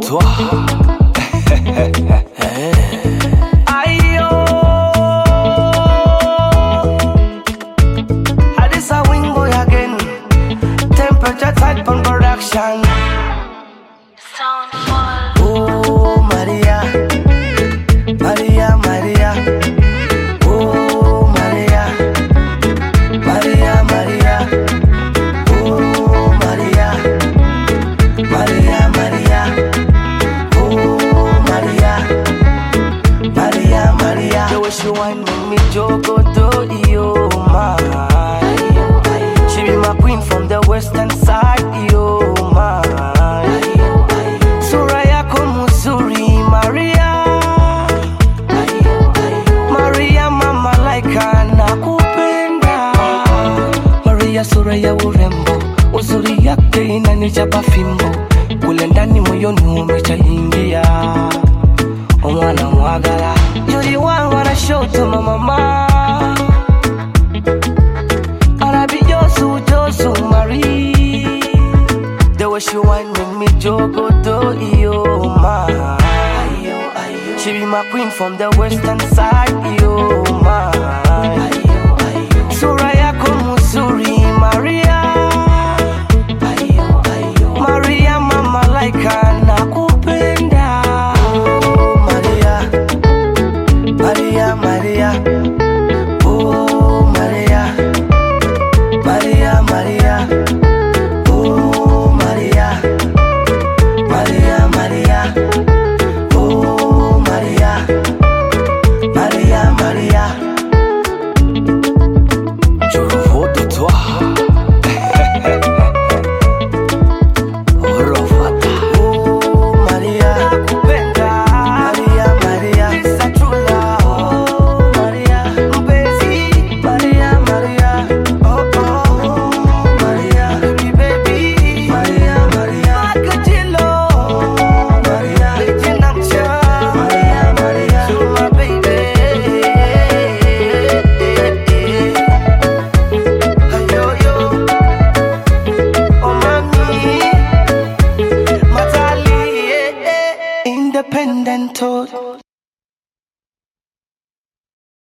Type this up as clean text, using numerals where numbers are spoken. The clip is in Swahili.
toi. Ayo, this a wing boy again. Temperature type on production. Soundfall. Oh Maria, Maria, Maria. Oh Maria, Maria, Maria. Oh Maria, Maria, Maria. Oh Maria, Maria, Maria. The way she whine make me jogo to yo my. She be my queen from the western side, yo my. Suraya Komuzuri, Maria. Maria mama laika nakupenda. Maria Suraya urembo, uzuri yake inanichapa fimbo. Kule ndani moyoni umeshaingia. Omwana mwagala, you're the one wanna show to my mama. Arabi Josu, Josu Marie. The way she whine make me jogo to yo ma. She be my queen from the western side, yo ma. Suraya Komuzuri, Maria.